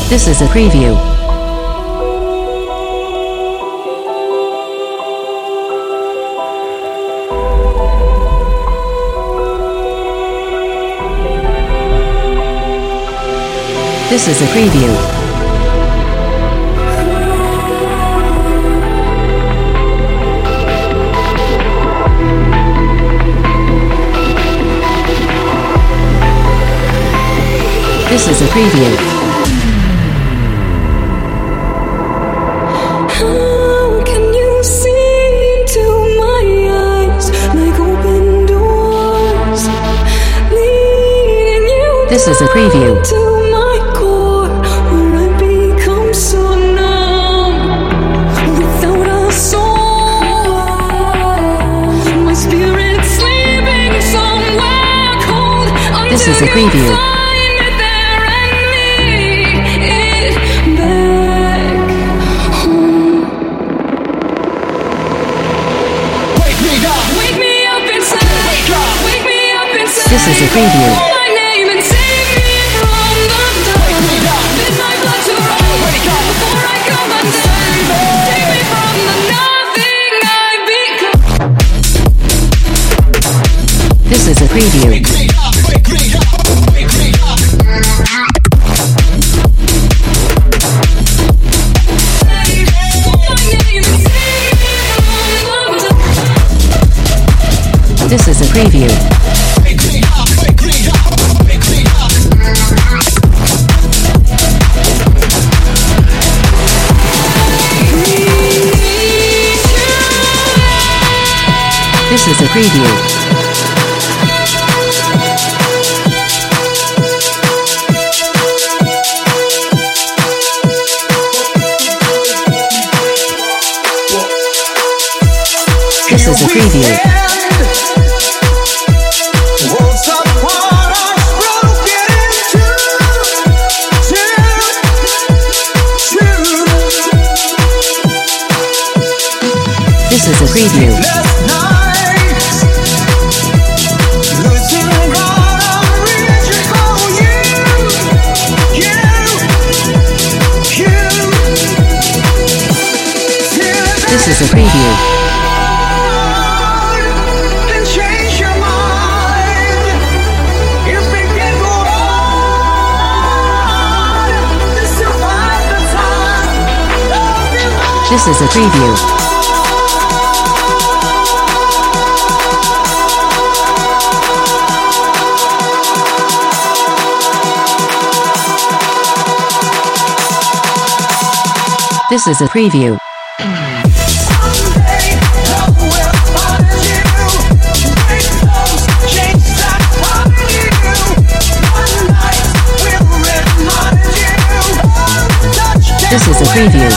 This is a preview. This is a preview. This is a preview. How can you see into my eyes like open doors, leading you This is a preview. to my core, where I become so numb without a soul. My spirit sleeping somewhere cold. This is a preview. This is a preview. My name and save me from the dark. Bid my blood to run before I come undone. Take me from the nothing I've become. This is a preview. This is a preview. This is a preview. This is a preview. This is a preview. This is a preview. This is a preview. This is a preview. This is a preview.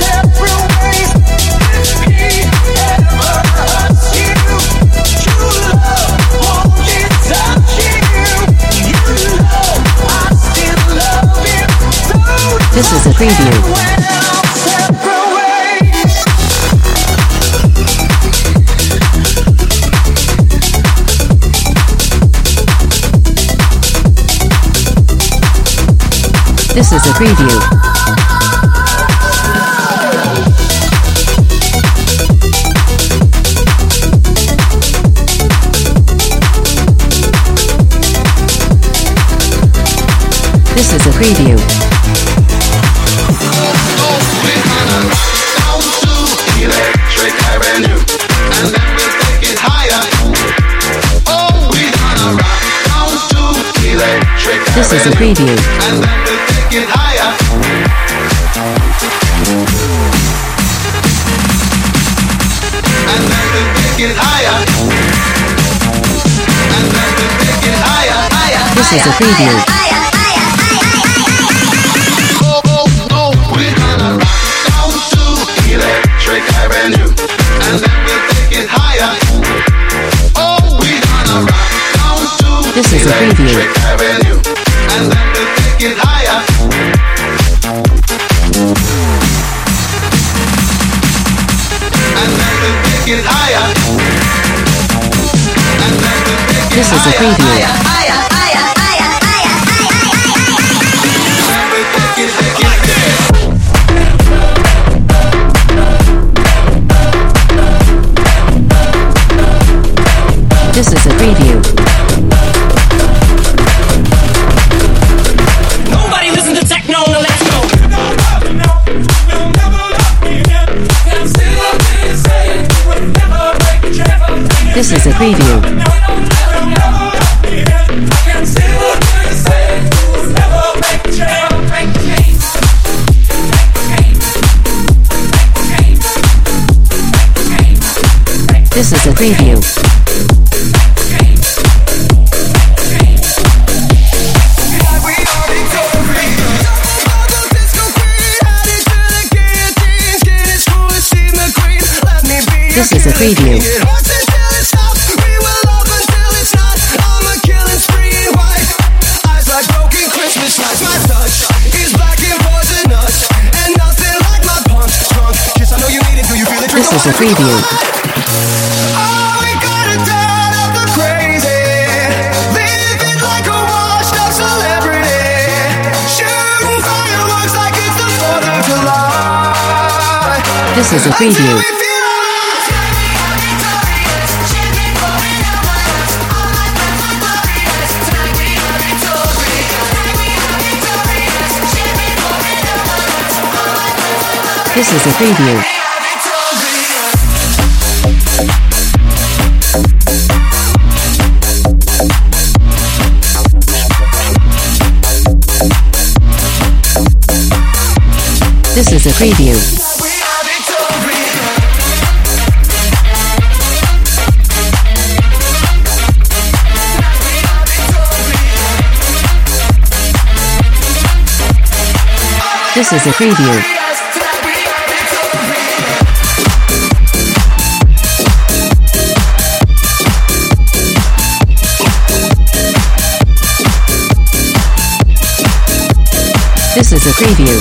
This is a preview. This is a preview. This is a preview. Electric Avenue, and then we'll take it higher. Oh, we're gonna rock down to Electric Avenue. This is a preview. And then we'll take it higher. And then we'll take it higher. And then we'll take it higher, higher. This is a preview. We're gonna rock down to Electric Avenue, and then we'll take it higher. Oh, we're gonna rock down to This is a preview. Electric Avenue, and then we'll take it higher. And then we'll take it higher. And then we'll take it This is a higher, preview. higher, higher, higher, higher, higher, higher, higher, higher. And then we'll take it preview. Nobody listen to techno, no, let's go. This is a preview. This is a preview. This is a preview. This is a preview. This is a preview. This is a preview. This is a preview. This is a preview. This is a preview.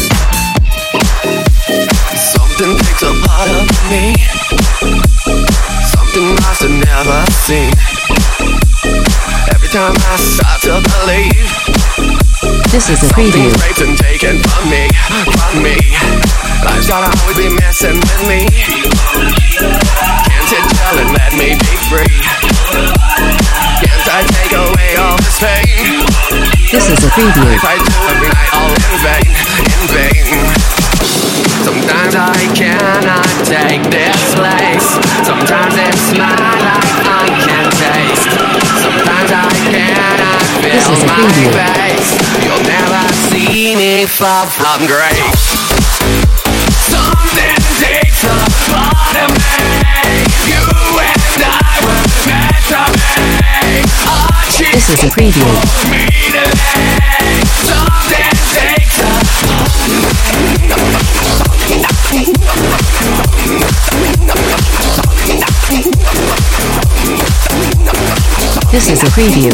Something takes a part of me, something must have never seen. Every time I start to believe, This is a preview. something's raped and taken from me. Life's gotta always be messing with me. Can't sit still and let me be free. Can't I take away all this pain? This is a preview. If I do every night all in vain, in vain. Sometimes I cannot take this place. Sometimes it's my life I can't taste. Sometimes I cannot This is feel a my preview. face. You'll never see me fall from grace. Something takes a part of me. You and I were meant to be. This is a preview. Me today. Something takes a This is a preview.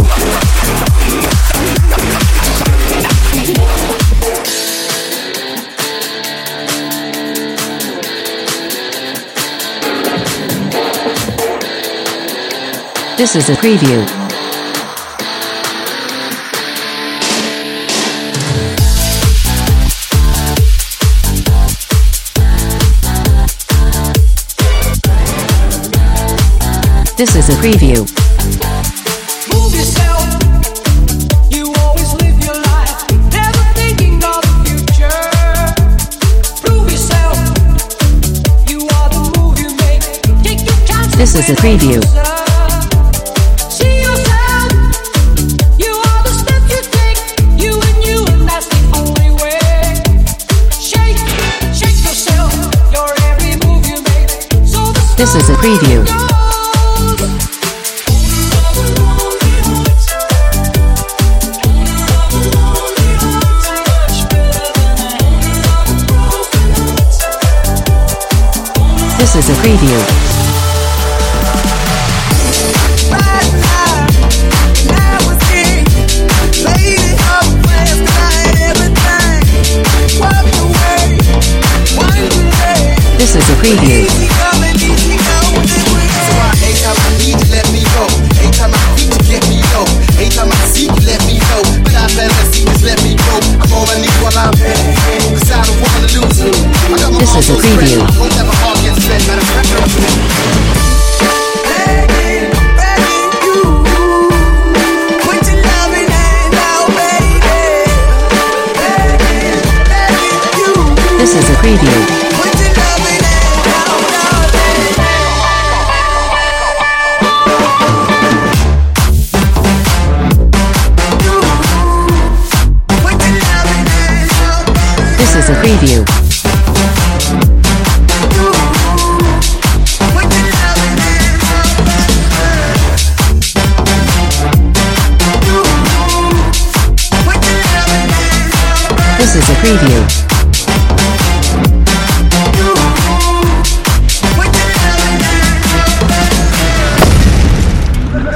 This is a preview. This is a preview. Move yourself. You always live your life, never thinking of the future. Prove yourself. You are the move you make. Take your chances. This is a preview. See yourself. You are the steps you take. You, and that's the only way. Shake yourself. Your every move you make. So the This is a preview. This is a preview. This is a preview. Anytime I need you, let me go. Anytime I need you, get me low. Anytime I see you, let me know. But I better see, just let me go. I'm all I need while I'm here. Cause I don't wanna lose you. I got my This is a preview. Won't never heart get spent. Matter of fact, I'm begging you preview. This is a preview.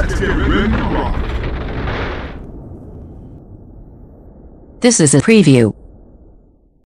This is a preview.